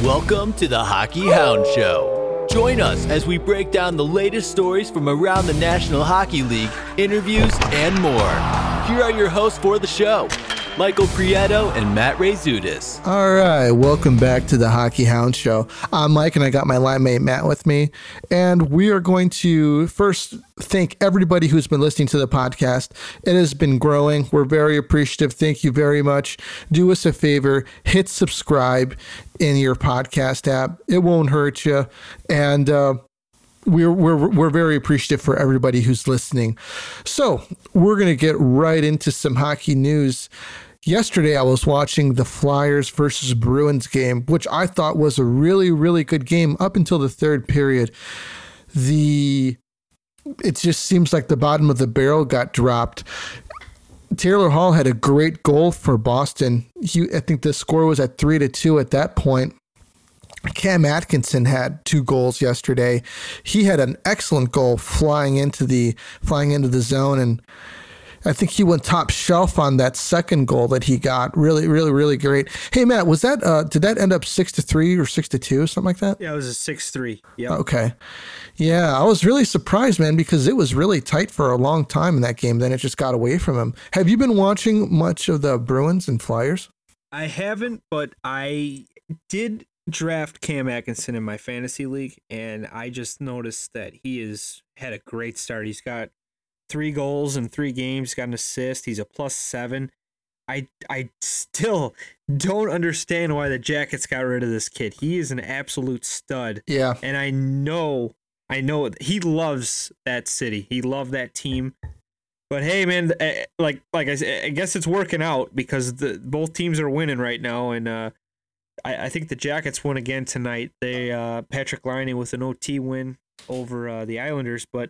Welcome to the Hockey Hound Show. Join us as we break down the latest stories from around the National Hockey League, interviews, and more. Here are your hosts for the show, Michael Prieto and Matt Rayzudis. All right, welcome back to the Hockey Hound Show. I'm Mike, and I got my line mate Matt with me. And we are going to first thank everybody who's been listening to the podcast. It has been growing. We're very appreciative. Thank you very much. Do us a favor, hit subscribe in your podcast app. It won't hurt you. And we're very appreciative for everybody who's listening. So we're going to get right into some hockey news. Yesterday, I was watching the Flyers versus Bruins game, which I thought was a really, really good game up until the third period. It just seems like the bottom of the barrel got dropped. Taylor Hall had a great goal for Boston. I think the score was at 3-2 at that point. Cam Atkinson had 2 goals yesterday. He had an excellent goal flying into the zone, and I think he went top shelf on that second goal that he got. Really, really, really great. Hey Matt, was that did that end up 6-3 or 6-2, something like that? Yeah, it was a 6-3. Yeah. Okay. Yeah, I was really surprised, man, because it was really tight for a long time in that game. Then it just got away from him. Have you been watching much of the Bruins and Flyers? I haven't, but I did draft Cam Atkinson in my fantasy league, and I just noticed that he has had a great start. He's got 3 goals in 3 games. He's got an assist. He's a +7. I still don't understand why the Jackets got rid of this kid. He is an absolute stud. Yeah. And I know he loves that city. He loved that team. But hey, man, like I said, I guess it's working out because both teams are winning right now, and I think the Jackets won again tonight. They Patrick Laine with an OT win over the Islanders, but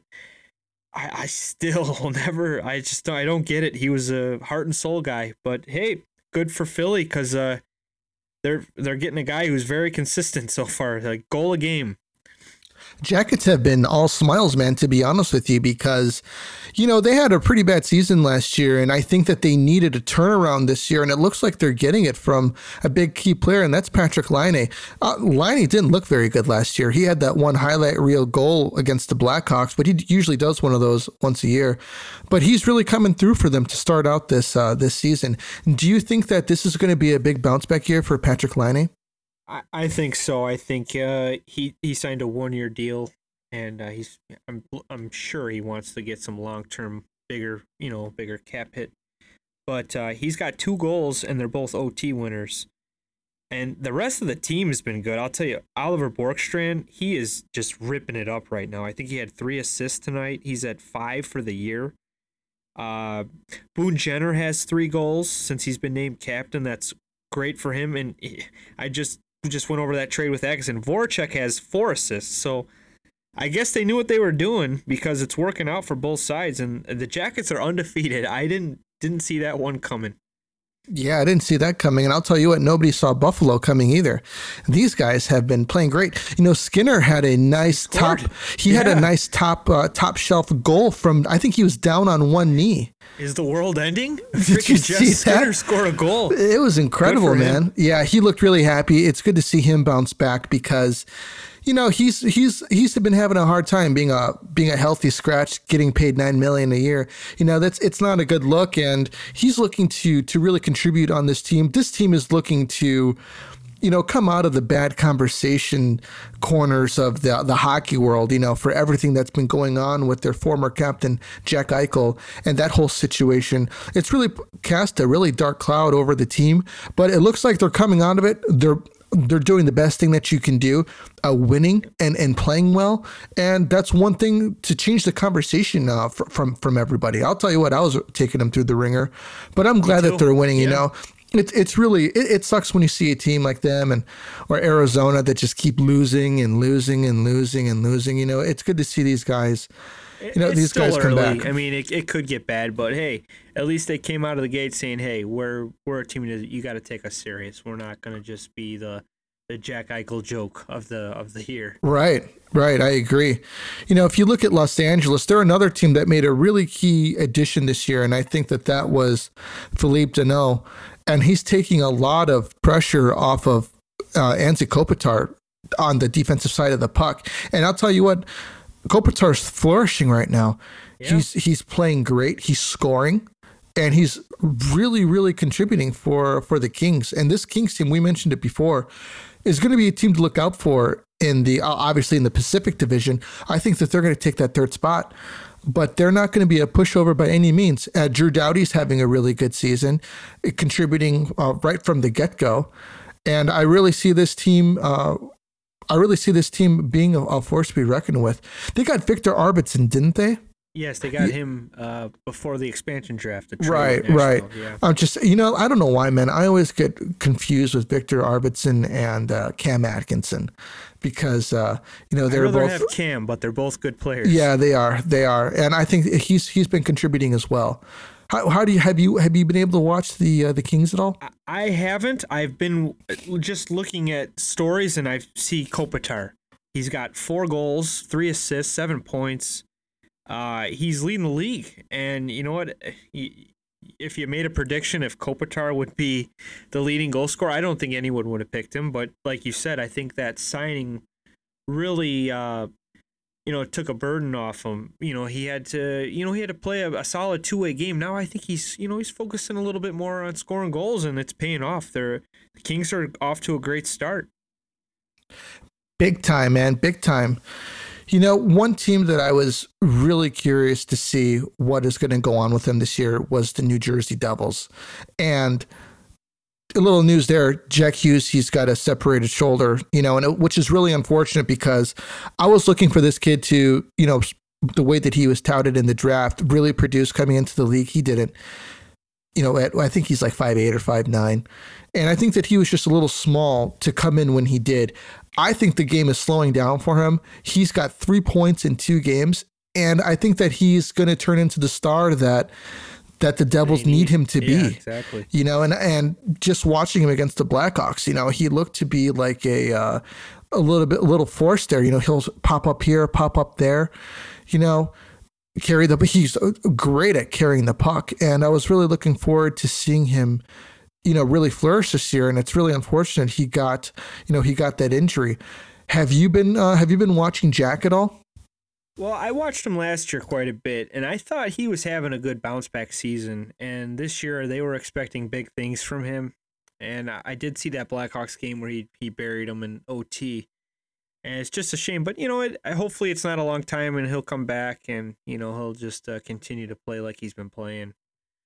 I still I don't get it. He was a heart and soul guy, but hey, good for Philly because they're getting a guy who's very consistent so far, like goal a game. Jackets have been all smiles, man, to be honest with you, because, they had a pretty bad season last year, and I think that they needed a turnaround this year, and it looks like they're getting it from a big key player, and that's Patrick Laine. Laine didn't look very good last year. He had that one highlight reel goal against the Blackhawks, but he usually does one of those once a year. But he's really coming through for them to start out this season. Do you think that this is going to be a big bounce back year for Patrick Laine? I think so. I think he signed a 1-year deal, and I'm sure he wants to get some long-term bigger cap hit. But he's got 2 goals, and they're both OT winners. And the rest of the team has been good. I'll tell you, Oliver Borkstrand, he is just ripping it up right now. I think he had 3 assists tonight. He's at 5 for the year. Boone Jenner has 3 goals since he's been named captain. That's great for him. And I just went over that trade with Atkinson. Voracek has 4 assists, so I guess they knew what they were doing because it's working out for both sides. And the Jackets are undefeated. I didn't see that one coming. Yeah, I didn't see that coming. And I'll tell you what, nobody saw Buffalo coming either. These guys have been playing great. Skinner had a nice top shelf goal from, I think he was down on one knee. Is the world ending? Did you see Skinner that? Scored a goal. It was incredible, man. Yeah, he looked really happy. It's good to see him bounce back because, he's been having a hard time being a healthy scratch, getting paid $9 million a year. It's not a good look, and he's looking to really contribute on this team. This team is looking to, come out of the bad conversation corners of the hockey world, for everything that's been going on with their former captain, Jack Eichel, and that whole situation. It's really cast a really dark cloud over the team, but it looks like they're coming out of it. They're doing the best thing that you can do, winning and playing well. And that's one thing to change the conversation from everybody. I'll tell you what, I was taking them through the ringer, but I'm glad that they're winning, It's really, it sucks when you see a team like them or Arizona that just keep losing and losing and losing and losing. It's good to see these guys. These guys come back. I mean, it could get bad, but hey, at least they came out of the gate saying, "Hey, we're a team that you got to take us serious. We're not going to just be the Jack Eichel joke of the year." Right. I agree. If you look at Los Angeles, they're another team that made a really key addition this year, and I think that was Philippe Danault, and he's taking a lot of pressure off of Anze Kopitar on the defensive side of the puck. And I'll tell you what, Kopitar's flourishing right now. Yeah. He's playing great. He's scoring. And he's really, really contributing for the Kings. And this Kings team, we mentioned it before, is going to be a team to look out for obviously in the Pacific Division. I think that they're going to take that third spot, but they're not going to be a pushover by any means. Drew Doughty's having a really good season, contributing right from the get-go. And I really see this team being a force to be reckoned with. They got Victor Arvidsson, didn't they? Yes, they got him before the expansion draft. Right. Yeah. I'm just, I don't know why, man. I always get confused with Victor Arvidsson and Cam Atkinson because, they're both have Cam, but they're both good players. Yeah, they are. And I think he's been contributing as well. How do you have you been able to watch the Kings at all? I haven't. I've been just looking at stories, and I see Kopitar. He's got 4 goals, 3 assists, 7 points. He's leading the league, and you know what? If you made a prediction if Kopitar would be the leading goal scorer, I don't think anyone would have picked him. But like you said, I think that signing really, took a burden off him. He had to play a solid 2-way game. Now I think he's focusing a little bit more on scoring goals, and it's paying off. The Kings are off to a great start. Big time, man. Big time. One team that I was really curious to see what is going to go on with them this year was the New Jersey Devils. And a little news there, Jack Hughes, he's got a separated shoulder, which is really unfortunate because I was looking for this kid to, the way that he was touted in the draft, really produce coming into the league. He didn't. I think he's like 5'8" or 5'9". And I think that he was just a little small to come in when he did. I think the game is slowing down for him. He's got 3 points in 2 games. And I think that he's going to turn into the star that the Devils need him to be. Yeah, exactly. And just watching him against the Blackhawks, he looked to be like a little force there. He'll pop up here, pop up there, he's great at carrying the puck. And I was really looking forward to seeing him, really flourish this year. And it's really unfortunate he got that injury. Have you been watching Jack at all? Well, I watched him last year quite a bit, and I thought he was having a good bounce back season. And this year they were expecting big things from him. And I did see that Blackhawks game where he buried him in OT. And it's just a shame, but hopefully it's not a long time and he'll come back and, he'll just continue to play like he's been playing.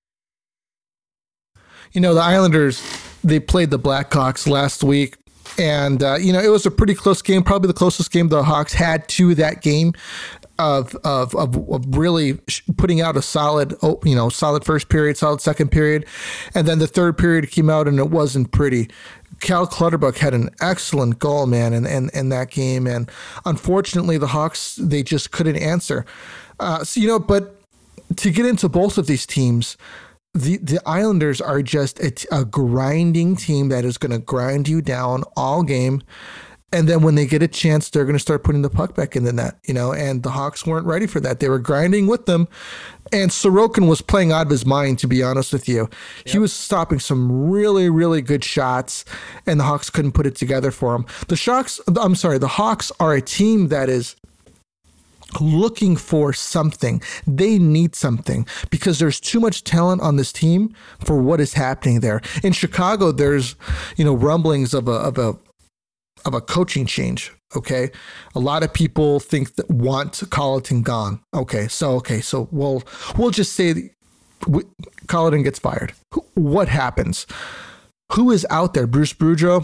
The Islanders, they played the Blackhawks last week, and, it was a pretty close game, probably the closest game the Hawks had to that game of really putting out a solid first period, solid second period. And then the third period came out and it wasn't pretty. Cal Clutterbuck had an excellent goal, man, in that game. And unfortunately, the Hawks, they just couldn't answer. But to get into both of these teams, the Islanders are just a grinding team that is going to grind you down all game. And then when they get a chance, they're going to start putting the puck back in the net, and the Hawks weren't ready for that. They were grinding with them. And Sorokin was playing out of his mind, to be honest with you. Yep. He was stopping some really, really good shots, and the Hawks couldn't put it together for him. The Hawks are a team that is looking for something. They need something because there's too much talent on this team for what is happening there. In Chicago, there's, rumblings of a coaching change. Okay. A lot of people want Colliton gone. So we'll just say Colliton gets fired. What happens? Who is out there? Bruce Boudreau?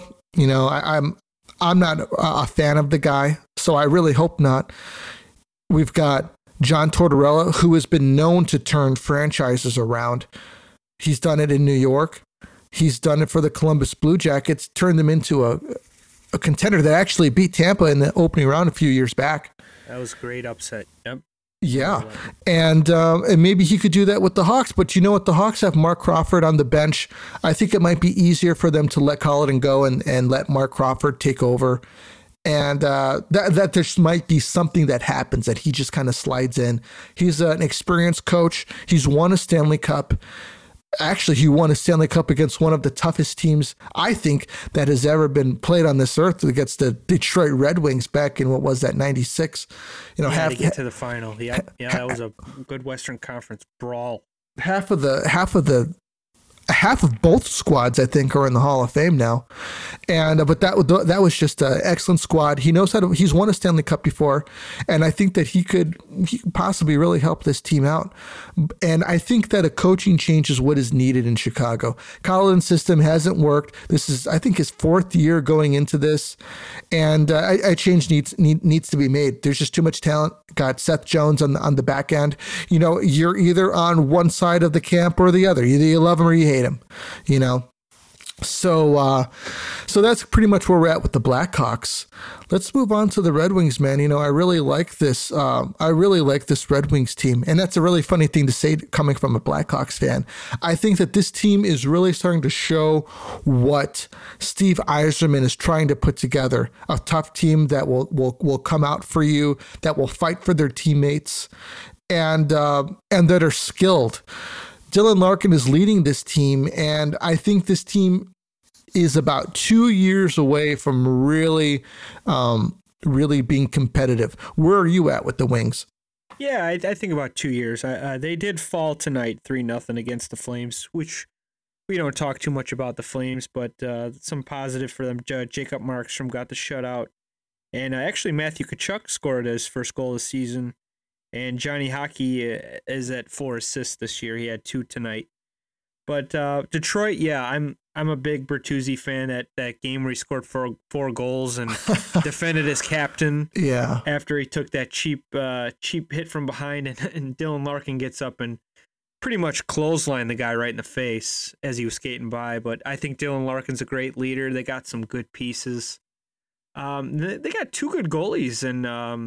I'm not a fan of the guy, so I really hope not. We've got John Tortorella, who has been known to turn franchises around. He's done it in New York. He's done it for the Columbus Blue Jackets, turned them into a contender that actually beat Tampa in the opening round a few years back. That was a great upset. Yep. Yeah. And maybe he could do that with the Hawks. But you know what? The Hawks have Mark Crawford on the bench. I think it might be easier for them to let Colliton go and let Mark Crawford take over. And that there might be something that happens that he just kind of slides in. He's an experienced coach. He's won a Stanley Cup. Actually, he won a Stanley Cup against one of the toughest teams, I think, that has ever been played on this earth, against the Detroit Red Wings back in, what was that, 96? You know, to get to the final. Yeah, that was a good Western Conference brawl. Half of both squads, I think, are in the Hall of Fame now, and but that was just an excellent squad. He knows how to. He's won a Stanley Cup before, and I think that he could possibly really help this team out. And I think that a coaching change is what is needed in Chicago. Colin's system hasn't worked. This is, I think, his fourth year going into this, and a change needs to be made. There's just too much talent. Got Seth Jones on the back end. You know, you're either on one side of the camp or the other. Either you love him or you hate him, you know. So that's pretty much where we're at with the Blackhawks. Let's move on to the Red Wings, man. You know, I really like this Red Wings team, and that's a really funny thing to say coming from a Blackhawks fan. I think that this team is really starting to show what Steve Yzerman is trying to put together, a tough team that will come out for you, that will fight for their teammates, and that are skilled. Dylan Larkin is leading this team, and I think this team is about 2 years away from really being competitive. Where are you at with the Wings? Yeah, I think about 2 years. They did fall tonight 3-0 against the Flames, which we don't talk too much about the Flames, but some positive for them. Jacob Markstrom got the shutout, and actually Matthew Tkachuk scored his first goal of the season. And Johnny Hockey is at 4 assists this year. He had 2 tonight. But Detroit, yeah, I'm a big Bertuzzi fan. That game where he scored four goals and defended his captain. Yeah. After he took that cheap hit from behind, and Dylan Larkin gets up and pretty much clotheslined the guy right in the face as he was skating by. But I think Dylan Larkin's a great leader. They got some good pieces. They got 2 good goalies, and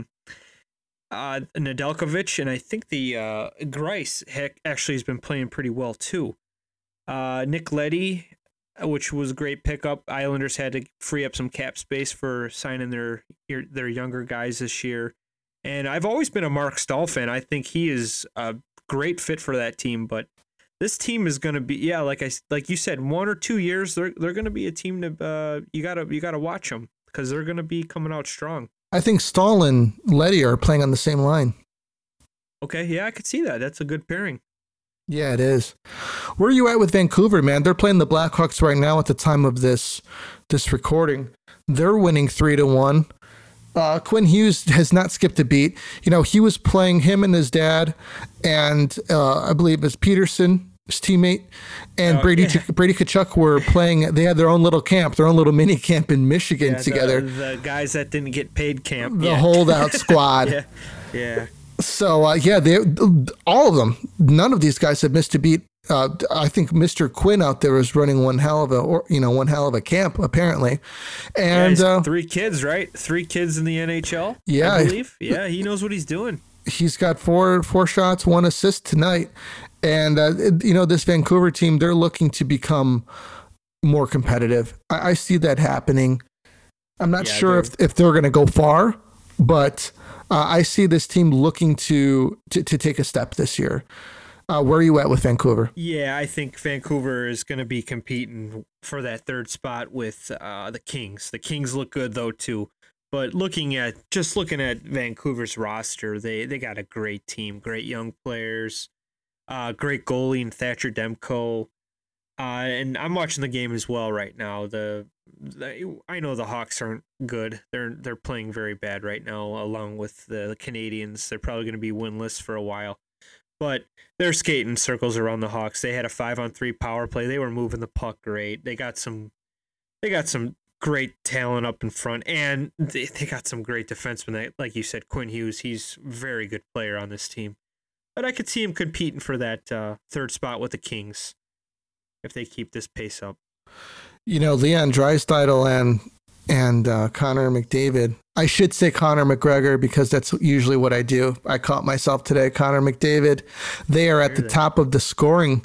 Nedeljkovic, and I think the Grice actually has been playing pretty well too. Nick Leddy, which was a great pickup. Islanders had to free up some cap space for signing their younger guys this year. And I've always been a Mark Stahl fan. I think he is a great fit for that team. But this team is going to be, like you said, 1 or 2 years. They're going to be a team to you gotta watch them, because they're going to be coming out strong. I think Stahl and Leddy are playing on the same line. Okay, yeah, I could see that. That's a good pairing. Yeah, it is. Where are you at with Vancouver, man? They're playing the Blackhawks right now at the time of this recording. They're winning 3-1. Quinn Hughes has not skipped a beat. You know, he was playing, him and his dad, and I believe it's Peterson, his teammate, and Brady Tkachuk were playing. They had their own little camp, their own little mini camp in Michigan together. The guys that didn't get paid camp. The holdout squad. Yeah. So, they all of them, none of these guys have missed a beat. I think Mr. Quinn out there is running one hell of a camp, apparently. And 3 kids, right? 3 kids in the NHL, yeah, I believe. Yeah, he knows what he's doing. He's got 4 shots, 1 assist tonight. And, this Vancouver team, they're looking to become more competitive. I see that happening. I'm not sure if they're going to go far, but I see this team looking to take a step this year. Where are you at with Vancouver? Yeah, I think Vancouver is going to be competing for that 3rd spot with the Kings. The Kings look good, though, too. But looking at Vancouver's roster, they got a great team, great young players. Great goalie in Thatcher Demko. And I'm watching the game as well right now. I know the Hawks aren't good. They're playing very bad right now, along with the Canadians. They're probably going to be winless for a while. But they're skating circles around the Hawks. They had a 5-on-3 power play. They were moving the puck great. They got some great talent up in front, and they got some great defensemen. Like you said, Quinn Hughes, he's a very good player on this team. But I could see him competing for that 3rd spot with the Kings if they keep this pace up. You know, Leon Draisaitl and Connor McDavid. I should say Connor McGregor, because that's usually what I do. I caught myself today. Connor McDavid. They are at the top of the scoring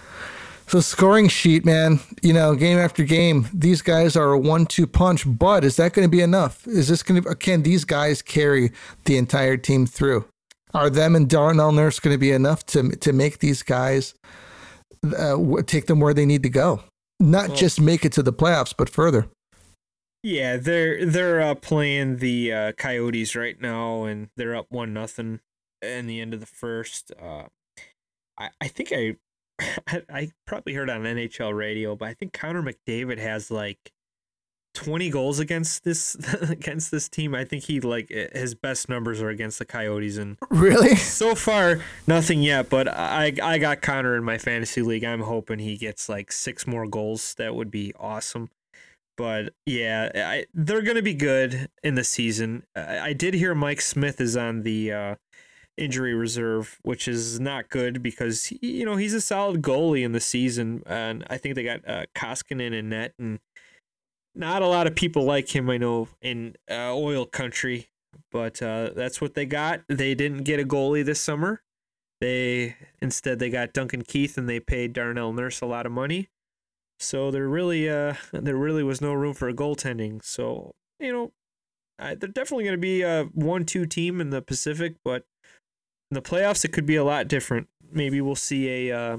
sheet, man. You know, game after game, these guys are a 1-2 punch. But is that going to be enough? Can these guys carry the entire team through? Are them and Darnell Nurse going to be enough to make these guys take them where they need to go. Not just make it to the playoffs, but further. Yeah, they're playing the Coyotes right now, and they're up 1-0 in the end of the first. I think I probably heard on NHL radio, but I think Connor McDavid has like 20 goals against this team. I think his best numbers are against the Coyotes, and really so far nothing yet. But I got Connor in my fantasy league. I'm hoping he gets like 6 more goals. That would be awesome. But yeah, they're gonna be good in the season. I did hear Mike Smith is on the injury reserve, which is not good because he's a solid goalie in the season, and I think they got Koskinen in net, and not a lot of people like him, I know, in oil country, but that's what they got. They didn't get a goalie this summer. Instead they got Duncan Keith, and they paid Darnell Nurse a lot of money. So there really was no room for a goaltending. So they're definitely going to be a 1-2 team in the Pacific, but in the playoffs it could be a lot different. Maybe we'll see a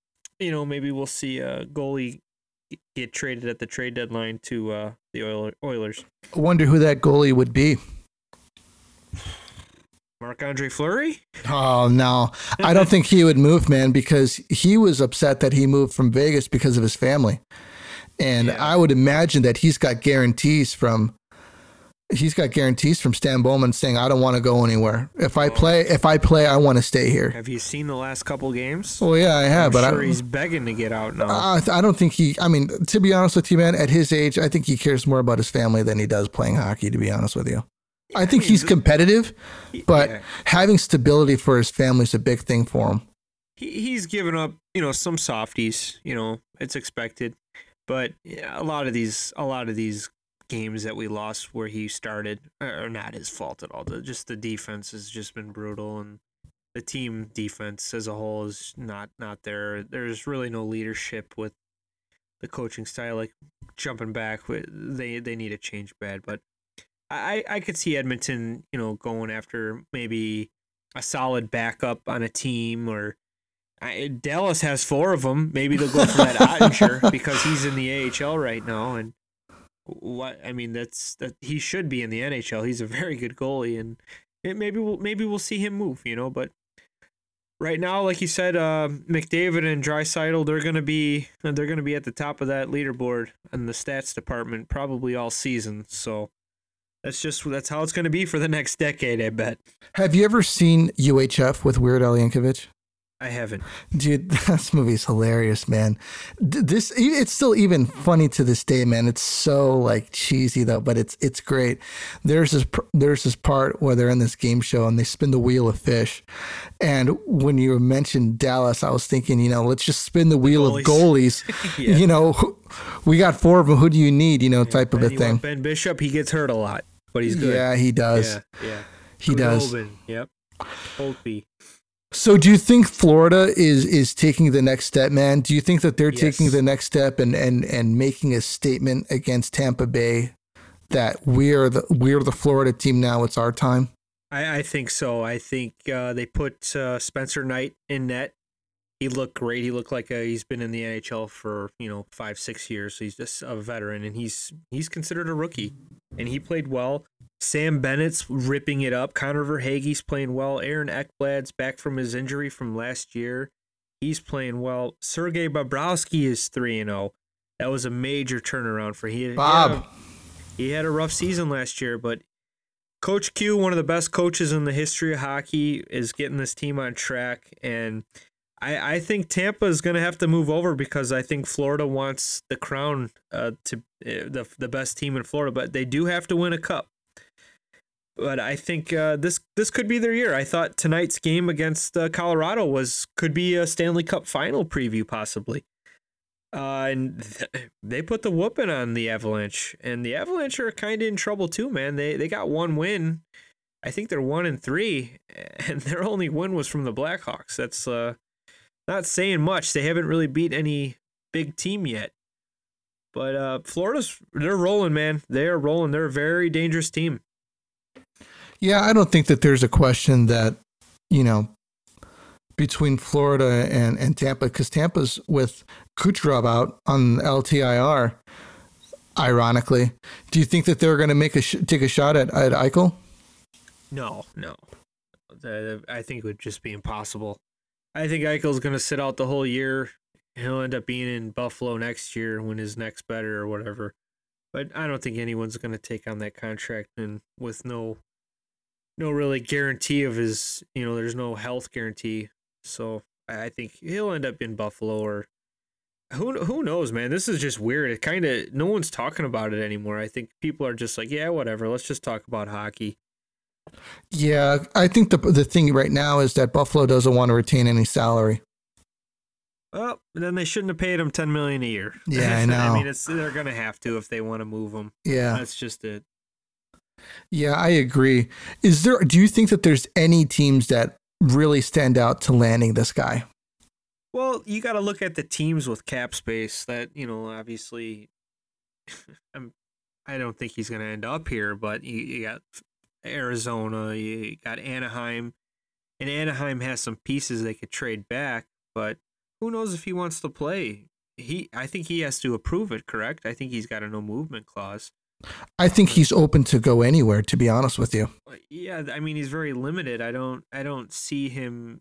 goalie get traded at the trade deadline to the Oilers. I wonder who that goalie would be. Marc-Andre Fleury? Oh, no. I don't think he would move, man, because he was upset that he moved from Vegas because of his family. And I would imagine that he's got guarantees from Stan Bowman saying, I don't want to go anywhere. If I play, I want to stay here. Have you seen the last couple games? Well, yeah, I have. I'm sure he's begging to get out now. I don't think to be honest with you, man, at his age, I think he cares more about his family than he does playing hockey, to be honest with you. I think he's competitive, but having stability for his family is a big thing for him. He's given up, some softies, it's expected. But a lot of these games that we lost where he started are not his fault at all. Just the defense has just been brutal, and the team defense as a whole is not there. There's really no leadership with the coaching style, like jumping back. They need a change bad, but I could see Edmonton, going after maybe a solid backup on a team, or Dallas has 4 of them. Maybe they'll go for that Ottinger because he's in the AHL right now, and he should be in the NHL. He's a very good goalie, and maybe we'll see him move, But right now, like you said, McDavid and Draisaitl, they're gonna be at the top of that leaderboard in the stats department probably all season. So that's how it's gonna be for the next decade, I bet. Have you ever seen UHF with Weird Al Yankovic? I haven't. Dude, this movie's hilarious, man. It's still even funny to this day, man. It's so like cheesy though, but it's great. There's this part where they're in this game show and they spin the wheel of fish. And when you mentioned Dallas, I was thinking, let's just spin the wheel of goalies. We got 4 of them. Who do you need? Type of a thing. Ben Bishop, he gets hurt a lot, but he's good. Yeah, he does. Yeah. He does. Yep. Holtby. So do you think Florida is taking the next step, man? Do you think that they're taking the next step and making a statement against Tampa Bay that we're the Florida team now, it's our time? I think so. I think they put Spencer Knight in net. He looked great. He looked like he's been in the NHL for 5-6 years. So he's just a veteran, and he's considered a rookie, and he played well. Sam Bennett's ripping it up. Connor Verhaeghe's playing well. Aaron Ekblad's back from his injury from last year. He's playing well. Sergei Bobrovsky is 3-0. That was a major turnaround for him. Bob. He had a rough season last year, but Coach Q, one of the best coaches in the history of hockey, is getting this team on track. And I think Tampa is going to have to move over because I think Florida wants the crown to the best team in Florida, but they do have to win a cup. But I think this could be their year. I thought tonight's game against Colorado could be a Stanley Cup final preview possibly. And they put the whooping on the Avalanche, and the Avalanche are kind of in trouble too, man. They got 1 win. I think they're 1-3, and their only win was from the Blackhawks. That's not saying much. They haven't really beat any big team yet. But they're rolling, man. They are rolling. They're a very dangerous team. Yeah, I don't think that there's a question that, between Florida and Tampa, because Tampa's with Kucherov out on LTIR. Ironically, do you think that they're going to take a shot at Eichel? No. I think it would just be impossible. I think Eichel's going to sit out the whole year. He'll end up being in Buffalo next year when his neck's better or whatever. But I don't think anyone's going to take on that contract and with no really guarantee of his, there's no health guarantee. So I think he'll end up in Buffalo or who knows, man. This is just weird. It kind of, no one's talking about it anymore. I think people are just like, yeah, whatever. Let's just talk about hockey. Yeah, I think the thing right now is that Buffalo doesn't want to retain any salary. Well, then they shouldn't have paid him $10 million a year. Yeah, I know. I mean, they're gonna have to if they want to move him. Yeah, that's just it. Yeah, I agree. Do you think that there's any teams that really stand out to landing this guy? Well, you got to look at the teams with cap space that, obviously, I don't think he's going to end up here, but you got Arizona, you got Anaheim, and Anaheim has some pieces they could trade back, but who knows if he wants to play? I think he has to approve it, correct? I think he's got a no movement clause. I think he's open to go anywhere, to be honest with you. Yeah, I mean, he's very limited. I don't see him.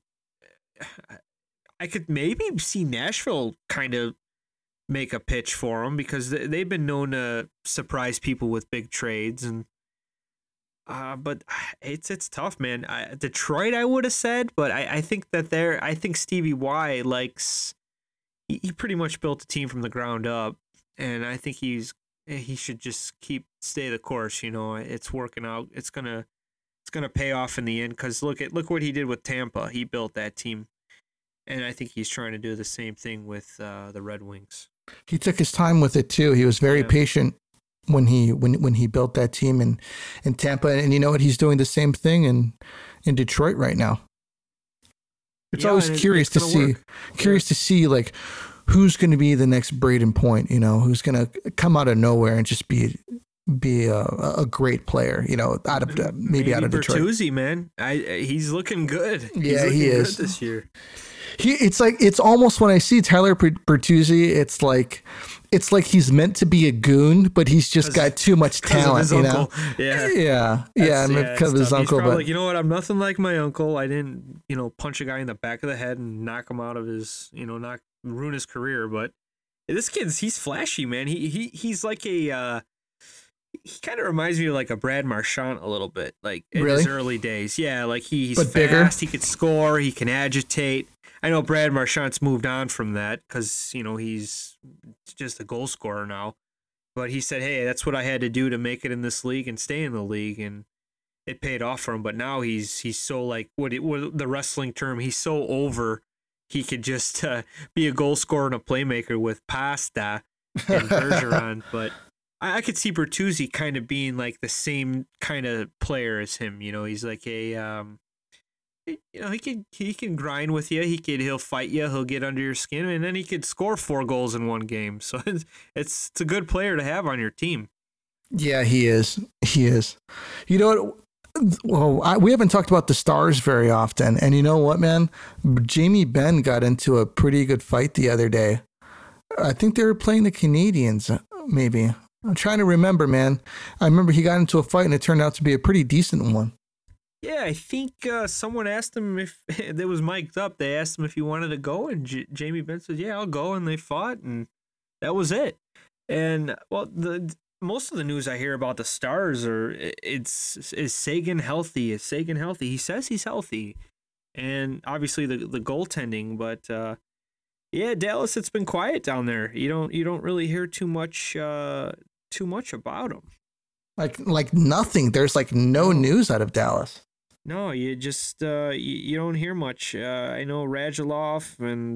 I could maybe see Nashville kind of make a pitch for him because they've been known to surprise people with big trades, and but it's tough, man. Detroit, I would have said, but I think that I think Stevie Y likes. He pretty much built a team from the ground up, and I think he should just stay the course. It's working out. It's gonna pay off in the end because look what he did with Tampa. He built that team. And I think he's trying to do the same thing with the Red Wings. He took his time with it too. He was very patient when he built that team in Tampa. And you know what? He's doing the same thing in Detroit right now. It's always curious to see like who's going to be the next Braden Point. Who's going to come out of nowhere and just be a great player. Out of maybe out of Detroit. Bertuzzi, man, he's looking good. Yeah, he is good this year. It's almost when I see Tyler Bertuzzi, it's like he's meant to be a goon, but he's just got too much talent, Yeah, because of his uncle. He's probably like, what? I'm nothing like my uncle. I didn't, punch a guy in the back of the head and knock him out of his, ruin his career. But this he's flashy, man. He's like a. He kind of reminds me of like a Brad Marchand a little bit, like in his early days. Yeah, like he's fast. Bigger. He can score. He can agitate. I know Brad Marchand's moved on from that because, he's just a goal scorer now. But he said, hey, that's what I had to do to make it in this league and stay in the league. And it paid off for him. But now he's so like what the wrestling term, he's so over. He could just be a goal scorer and a playmaker with Pasta and Bergeron. But I could see Bertuzzi kind of being like the same kind of player as him. He's like a... he can grind with you. He'll fight you. He'll get under your skin, and then he could score 4 goals in one game. So it's a good player to have on your team. Yeah, he is. He is. You know what? Well, we haven't talked about the Stars very often, and you know what, man? Jamie Benn got into a pretty good fight the other day. I think they were playing the Canadiens, maybe. I'm trying to remember, man. I remember he got into a fight, and it turned out to be a pretty decent one. Yeah, I think someone asked him if it was mic'd up. They asked him if he wanted to go, and Jamie Benn said, "Yeah, I'll go." And they fought, and that was it. And well, most of the news I hear about the Stars is Sagan healthy? Is Sagan healthy? He says he's healthy, and obviously the goaltending. But yeah, Dallas, it's been quiet down there. You don't really hear too much about him. Like nothing. There's like no news out of Dallas. No, you just you don't hear much. I know Radulov and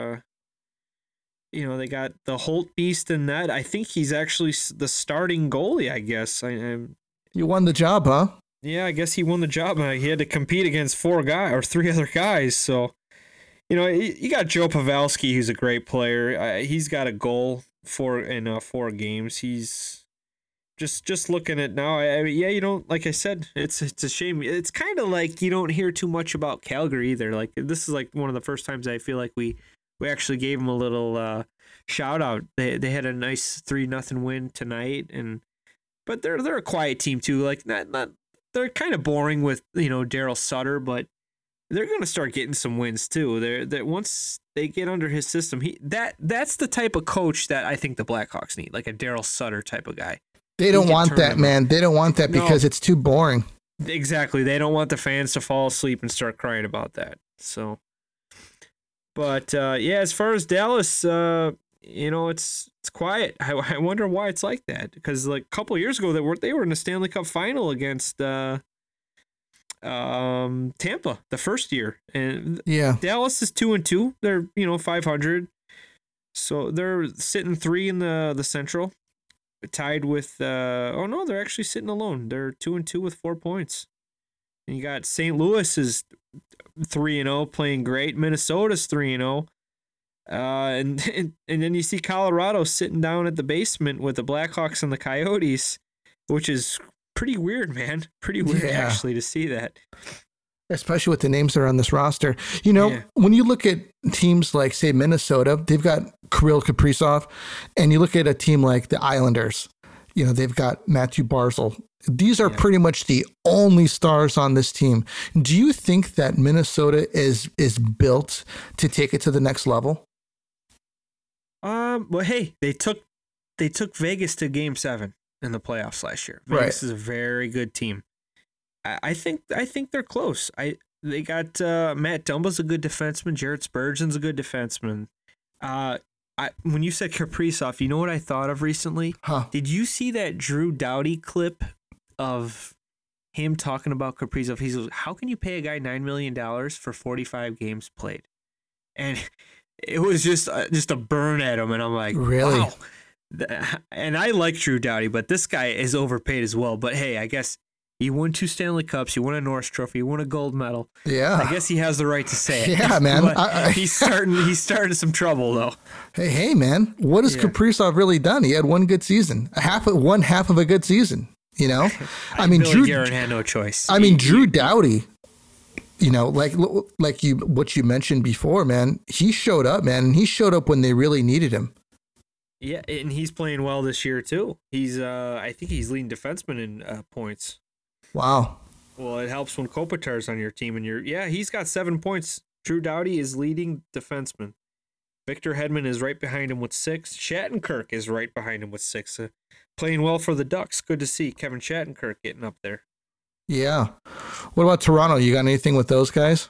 they got the Holt beast in that. I think he's actually the starting goalie. I guess. You won the job, huh? Yeah, I guess he won the job. He had to compete against 3 other guys. So, you got Joe Pavelski, who's a great player. He's got a goal in 4 games. He's Just looking at now, I mean, yeah, you don't, like I said, it's a shame. It's kind of like you don't hear too much about Calgary either. Like this is like one of the first times I feel like we actually gave them a little shout out. They had a nice 3-0 win tonight, but they're a quiet team too. Like not they're kind of boring with Daryl Sutter, but they're gonna start getting some wins too. That once they get under his system, that's the type of coach that I think the Blackhawks need, like a Daryl Sutter type of guy. They don't want that, man. They don't want that because it's too boring. Exactly. They don't want the fans to fall asleep and start crying about that. So, but yeah, as far as Dallas, it's quiet. I wonder why it's like that. Because like a couple of years ago, they were in the Stanley Cup final against Tampa the first year, and yeah, Dallas is 2-2. They're 500, so they're sitting 3 in the Central. Tied with they're actually sitting alone. They're 2-2 with 4 points. And you got St. Louis is 3-0, playing great. Minnesota's 3-0. And then you see Colorado sitting down at the basement with the Blackhawks and the Coyotes, which is pretty weird, man. Pretty weird actually to see that. Especially with the names that are on this roster. When you look at teams like, say, Minnesota, they've got Kirill Kaprizov, and you look at a team like the Islanders, they've got Matthew Barzal. These are pretty much the only stars on this team. Do you think that Minnesota is built to take it to the next level? Well, hey, they took Vegas to Game 7 in the playoffs last year. Vegas is a very good team. I think they're close. They got Matt Dumba's a good defenseman. Jared Spurgeon's a good defenseman. When you said Kaprizov, you know what I thought of recently? Huh. Did you see that Drew Doughty clip of him talking about Kaprizov? He says, "How can you pay a guy $9 million for 45 games played?" And it was just a burn at him, and I'm like, really? Wow. And I like Drew Doughty, but this guy is overpaid as well. But hey, I guess. He won 2 Stanley Cups. He won a Norris Trophy. He won a gold medal. Yeah, I guess he has the right to say it. Yeah, man. He's starting some trouble though. Hey, man. What has Kaprizov really done? He had one good season, one half of a good season. I mean, Billy Guerin had no choice. I mean, Drew Doughty. What you mentioned before, man. He showed up, man, and he showed up when they really needed him. Yeah, and he's playing well this year too. He's I think he's leading defenseman in points. Wow. Well, it helps when Kopitar's on your team, and he's got 7 points. Drew Doughty is leading defenseman. Victor Hedman is right behind him with 6. Shattenkirk is right behind him with 6. Playing well for the Ducks. Good to see Kevin Shattenkirk getting up there. Yeah. What about Toronto? You got anything with those guys?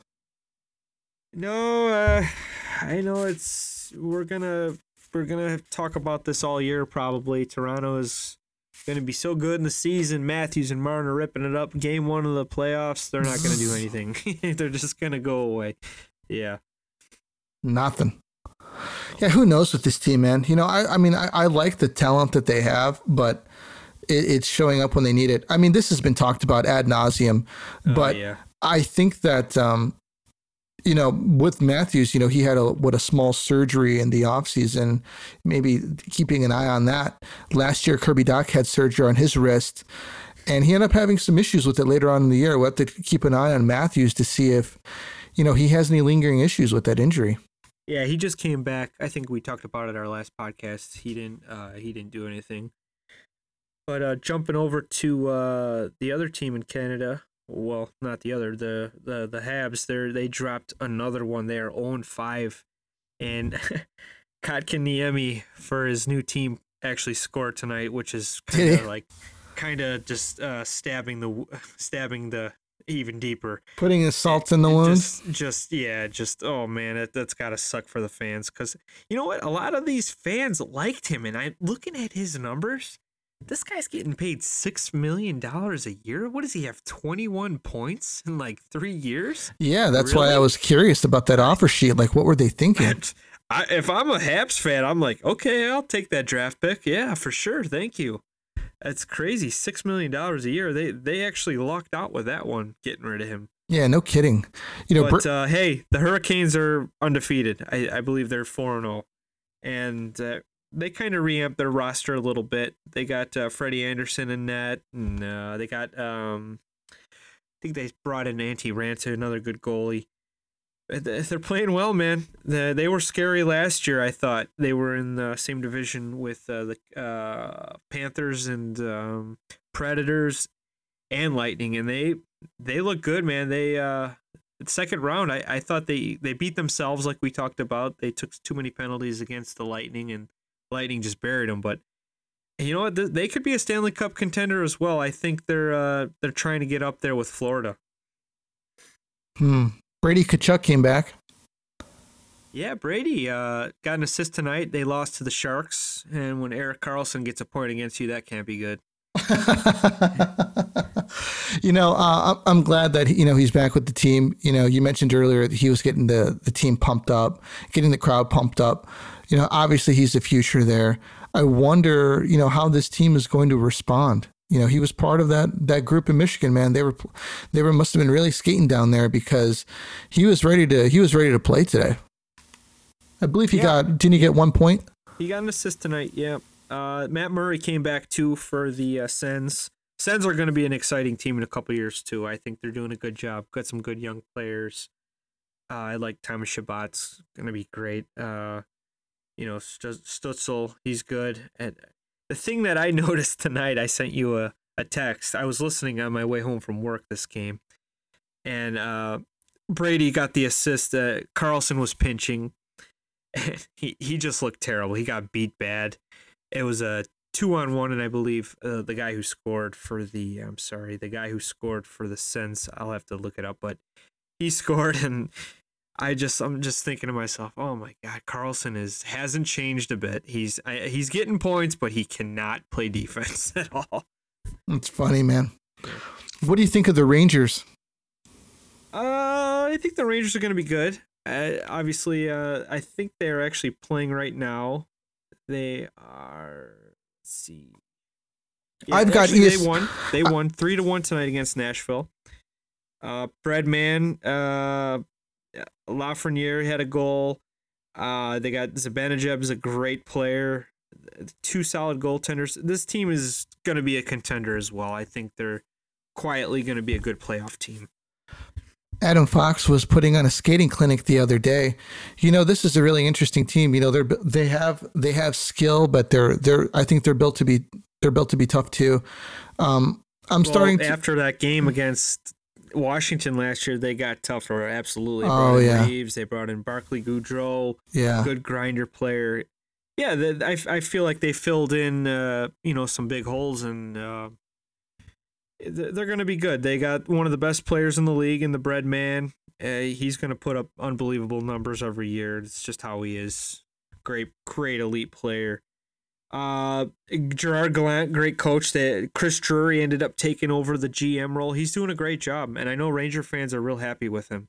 No, I know we're gonna talk about this all year probably. Toronto is going to be so good in the season. Matthews and Martin are ripping it up. Game 1 of the playoffs, they're not going to do anything. They're just going to go away. Yeah. Nothing. Yeah, who knows with this team, man? I like the talent that they have, but it's showing up when they need it. I mean, this has been talked about ad nauseum, but I think that, with Matthews, he had a small surgery in the offseason, maybe keeping an eye on that. Last year, Kirby Dach had surgery on his wrist, and he ended up having some issues with it later on in the year. We'll have to keep an eye on Matthews to see if, he has any lingering issues with that injury. Yeah, he just came back. I think we talked about it our last podcast. He didn't do anything. But jumping over to the other team in Canada, well, not the other, the Habs. They dropped another one. They are 0-5, and Kotkaniemi for his new team actually scored tonight, which is kind of just stabbing the even deeper, putting his salt in the wounds. Just oh man, that's gotta suck for the fans, because you know what? A lot of these fans liked him, and I'm looking at his numbers. This guy's getting paid $6 million a year. What does he have? 21 points in 3 years? Yeah, that's why I was curious about that offer sheet. Like, what were they thinking? If I'm a Habs fan, I'm like, okay, I'll take that draft pick. Yeah, for sure. Thank you. That's crazy. $6 million a year. They actually lucked out with that one, getting rid of him. Yeah, no kidding. But hey, the Hurricanes are undefeated. I believe they're 4-0, and they kind of reamped their roster a little bit. They got Freddie Anderson in net, and they got I think they brought in Antti Raanta, another good goalie. They're playing well, man. They were scary last year. I thought they were in the same division with the Panthers and Predators and Lightning, and they look good, man. They the second round, I thought they beat themselves like we talked about. They took too many penalties against the Lightning, and Lightning just buried them. But you know what? They could be a Stanley Cup contender as well. I think they're trying to get up there with Florida. Brady Tkachuk came back. Yeah, Brady got an assist tonight. They lost to the Sharks, and when Erik Karlsson gets a point against you, that can't be good. I'm glad that he's back with the team. You mentioned earlier that he was getting the team pumped up, getting the crowd pumped up. Obviously he's the future there. I wonder, how this team is going to respond. He was part of that group in Michigan, man. They must have been really skating down there because he was ready to play today. I believe didn't he get 1 point? He got an assist tonight. Yeah. Matt Murray came back too for the Sens. Sens are going to be an exciting team in a couple years too. I think they're doing a good job. Got some good young players. I like Thomas Chabot's going to be great. Stutzel, he's good. And the thing that I noticed tonight, I sent you a text. I was listening on my way home from work this game, and Brady got the assist. Karlsson was pinching. He just looked terrible. He got beat bad. It was a 2-on-1, and I believe the guy who scored for the Sens, I'll have to look it up, but he scored, and I'm just thinking to myself, oh my God, Karlsson hasn't changed a bit. He's getting points, but he cannot play defense at all. It's funny, man. What do you think of the Rangers? I think the Rangers are going to be good. Obviously, I think they're actually playing right now. They are. Let's see. Yeah, they won. They won 3-1 tonight against Nashville. Breadman, Lafreniere had a goal. They got Zibanejad is a great player. 2 solid goaltenders. This team is going to be a contender as well. I think they're quietly going to be a good playoff team. Adam Fox was putting on a skating clinic the other day. This is a really interesting team. They have skill, but I think they're built to be tough too. After that game against Washington last year, they got tougher. Absolutely. Reeves. They brought in Barclay Goudreau. Yeah. Good grinder player. Yeah, I feel like they filled in some big holes, and they're going to be good. They got one of the best players in the league in the Breadman. He's going to put up unbelievable numbers every year. It's just how he is. Great elite player. Gerard Gallant, great coach. Chris Drury ended up taking over the GM role. He's doing a great job, and I know Ranger fans are real happy with him.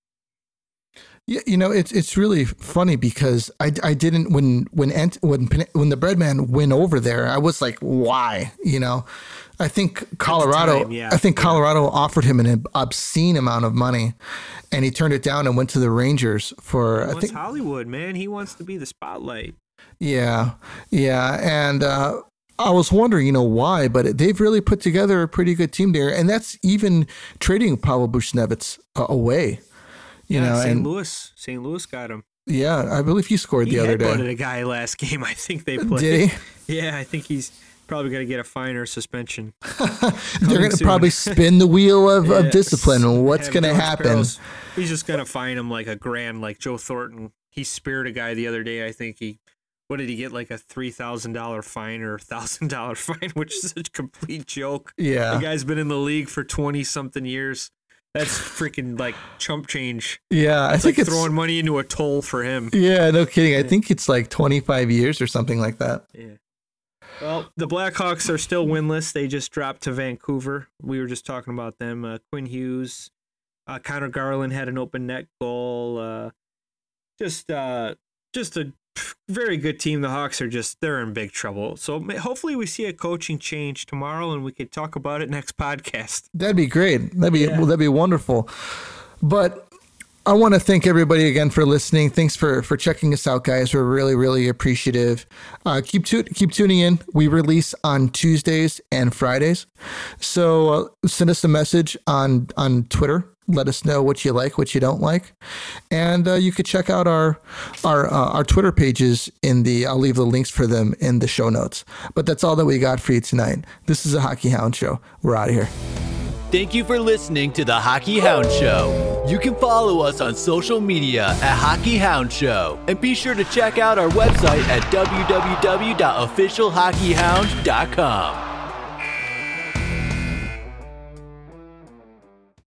Yeah, it's really funny because I didn't when the Breadman went over there, I was like, why? I think Colorado. Colorado offered him an obscene amount of money, and he turned it down and went to the Rangers for. He wants Hollywood, man. He wants to be the spotlight. Yeah, and I was wondering, why, but they've really put together a pretty good team there, and that's even trading Pavel Buchnevich away. St. Louis got him. Yeah, I believe he scored the other day. He headbutted a guy last game. I think they played. Did he? Yeah, I think he's probably going to get a fine or suspension. They're going to probably spin the wheel of discipline. What's going to happen? He's just going to fine him like $1,000, like Joe Thornton. He speared a guy the other day. I think what did he get? Like a $3,000 fine or $1,000 fine, which is a complete joke. Yeah. The guy's been in the league for 20-something years. That's freaking like chump change. Yeah, I think it's throwing money into a toll for him. Yeah, no kidding. I think it's like 25 years or something like that. Yeah. Well, the Blackhawks are still winless. They just dropped to Vancouver. We were just talking about them. Quinn Hughes, Connor Garland had an open net goal. Just a very good team. The Hawks they're in big trouble. So hopefully we see a coaching change tomorrow, and we could talk about it next podcast. That'd be great. That'd be wonderful. But I want to thank everybody again for listening. Thanks for checking us out, guys. We're really, really appreciative. Keep tuning in. We release on Tuesdays and Fridays. So send us a message on Twitter. Let us know what you like, what you don't like. And you could check out our Twitter pages I'll leave the links for them in the show notes. But that's all that we got for you tonight. This is a Hockey Hound Show. We're out of here. Thank you for listening to the Hockey Hound Show. You can follow us on social media at Hockey Hound Show. And be sure to check out our website at www.officialhockeyhound.com.